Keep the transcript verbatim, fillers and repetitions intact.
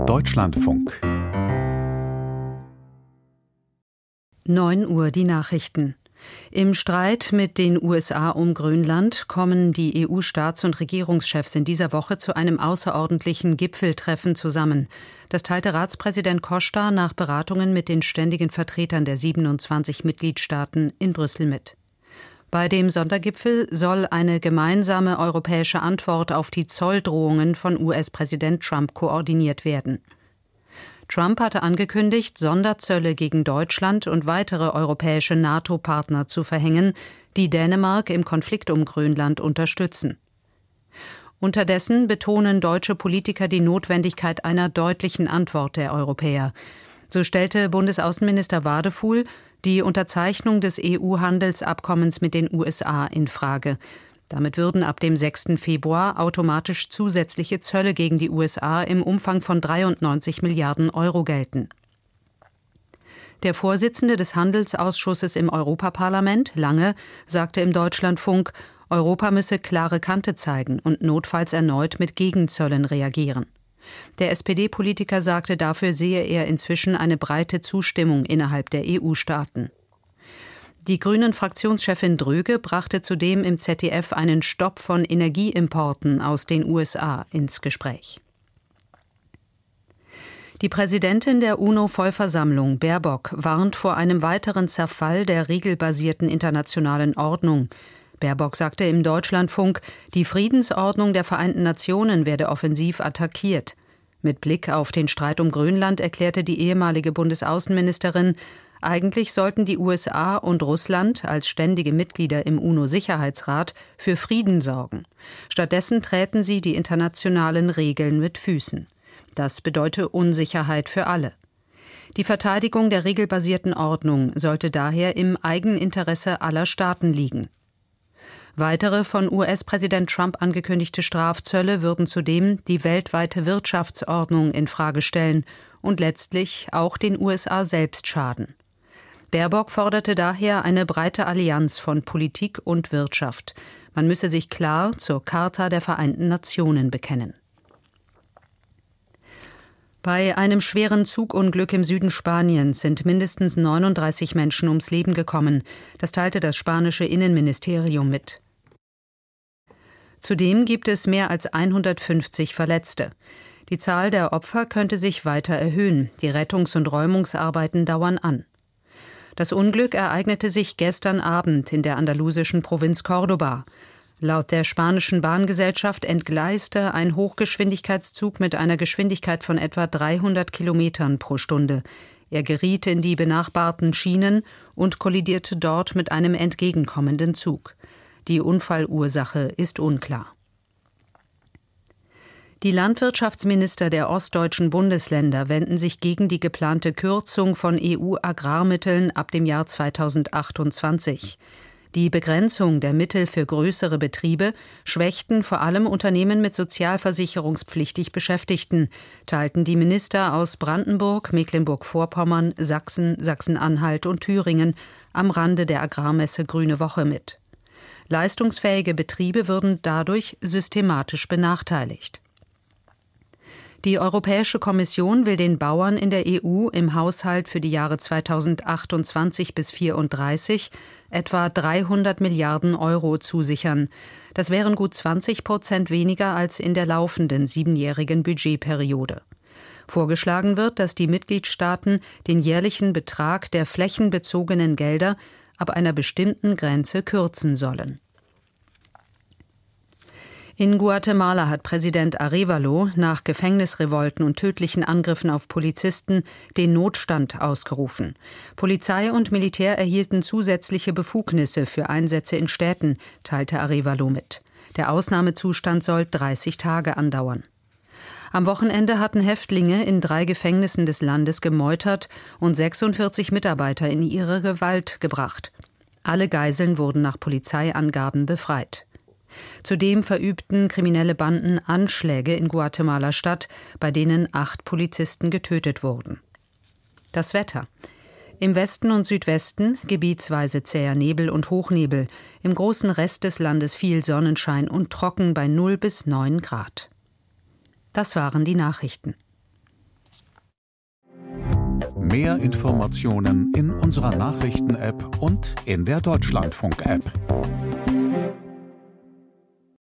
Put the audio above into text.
Deutschlandfunk. neun Uhr die Nachrichten. Im Streit mit den U S A um Grönland kommen die E U-Staats- und Regierungschefs in dieser Woche zu einem außerordentlichen Gipfeltreffen zusammen. Das teilte Ratspräsident Costa nach Beratungen mit den ständigen Vertretern der siebenundzwanzig Mitgliedstaaten in Brüssel mit. Bei dem Sondergipfel soll eine gemeinsame europäische Antwort auf die Zolldrohungen von U S-Präsident Trump koordiniert werden. Trump hatte angekündigt, Sonderzölle gegen Deutschland und weitere europäische NATO-Partner zu verhängen, die Dänemark im Konflikt um Grönland unterstützen. Unterdessen betonen deutsche Politiker die Notwendigkeit einer deutlichen Antwort der Europäer. So stellte Bundesaußenminister Wadefuhl die Unterzeichnung des E U-Handelsabkommens mit den U S A in Frage. Damit würden ab dem sechsten Februar automatisch zusätzliche Zölle gegen die U S A im Umfang von dreiundneunzig Milliarden Euro gelten. Der Vorsitzende des Handelsausschusses im Europaparlament, Lange, sagte im Deutschlandfunk, Europa müsse klare Kante zeigen und notfalls erneut mit Gegenzöllen reagieren. Der S P D-Politiker sagte, dafür sehe er inzwischen eine breite Zustimmung innerhalb der E U-Staaten. Die Grünen-Fraktionschefin Dröge brachte zudem im Z D F einen Stopp von Energieimporten aus den U S A ins Gespräch. Die Präsidentin der UNO-Vollversammlung, Baerbock, warnt vor einem weiteren Zerfall der regelbasierten internationalen Ordnung. Baerbock sagte im Deutschlandfunk, die Friedensordnung der Vereinten Nationen werde offensiv attackiert. Mit Blick auf den Streit um Grönland erklärte die ehemalige Bundesaußenministerin, eigentlich sollten die U S A und Russland als ständige Mitglieder im UNO-Sicherheitsrat für Frieden sorgen. Stattdessen träten sie die internationalen Regeln mit Füßen. Das bedeute Unsicherheit für alle. Die Verteidigung der regelbasierten Ordnung sollte daher im Eigeninteresse aller Staaten liegen. Weitere von U S-Präsident Trump angekündigte Strafzölle würden zudem die weltweite Wirtschaftsordnung in Frage stellen und letztlich auch den U S A selbst schaden. Baerbock forderte daher eine breite Allianz von Politik und Wirtschaft. Man müsse sich klar zur Charta der Vereinten Nationen bekennen. Bei einem schweren Zugunglück im Süden Spaniens sind mindestens neununddreißig Menschen ums Leben gekommen. Das teilte das spanische Innenministerium mit. Zudem gibt es mehr als hundertfünfzig Verletzte. Die Zahl der Opfer könnte sich weiter erhöhen. Die Rettungs- und Räumungsarbeiten dauern an. Das Unglück ereignete sich gestern Abend in der andalusischen Provinz Córdoba. Laut der spanischen Bahngesellschaft entgleiste ein Hochgeschwindigkeitszug mit einer Geschwindigkeit von etwa dreihundert Kilometern pro Stunde. Er geriet in die benachbarten Schienen und kollidierte dort mit einem entgegenkommenden Zug. Die Unfallursache ist unklar. Die Landwirtschaftsminister der ostdeutschen Bundesländer wenden sich gegen die geplante Kürzung von E U-Agrarmitteln ab dem Jahr zweitausendachtundzwanzig. Die Begrenzung der Mittel für größere Betriebe schwächten vor allem Unternehmen mit sozialversicherungspflichtig Beschäftigten, teilten die Minister aus Brandenburg, Mecklenburg-Vorpommern, Sachsen, Sachsen-Anhalt und Thüringen am Rande der Agrarmesse Grüne Woche mit. Leistungsfähige Betriebe würden dadurch systematisch benachteiligt. Die Europäische Kommission will den Bauern in der E U im Haushalt für die Jahre zweitausendachtundzwanzig bis zweitausendvierunddreißig etwa dreihundert Milliarden Euro zusichern. Das wären gut zwanzig Prozent weniger als in der laufenden siebenjährigen Budgetperiode. Vorgeschlagen wird, dass die Mitgliedstaaten den jährlichen Betrag der flächenbezogenen Gelder ab einer bestimmten Grenze kürzen sollen. In Guatemala hat Präsident Arévalo nach Gefängnisrevolten und tödlichen Angriffen auf Polizisten den Notstand ausgerufen. Polizei und Militär erhielten zusätzliche Befugnisse für Einsätze in Städten, teilte Arévalo mit. Der Ausnahmezustand soll dreißig Tage andauern. Am Wochenende hatten Häftlinge in drei Gefängnissen des Landes gemeutert und sechsundvierzig Mitarbeiter in ihre Gewalt gebracht. Alle Geiseln wurden nach Polizeiangaben befreit. Zudem verübten kriminelle Banden Anschläge in Guatemala statt, bei denen acht Polizisten getötet wurden. Das Wetter. Im Westen und Südwesten gebietsweise zäher Nebel und Hochnebel, im großen Rest des Landes viel Sonnenschein und trocken bei null bis neun Grad. Das waren die Nachrichten. Mehr Informationen in unserer Nachrichten-App und in der Deutschlandfunk-App.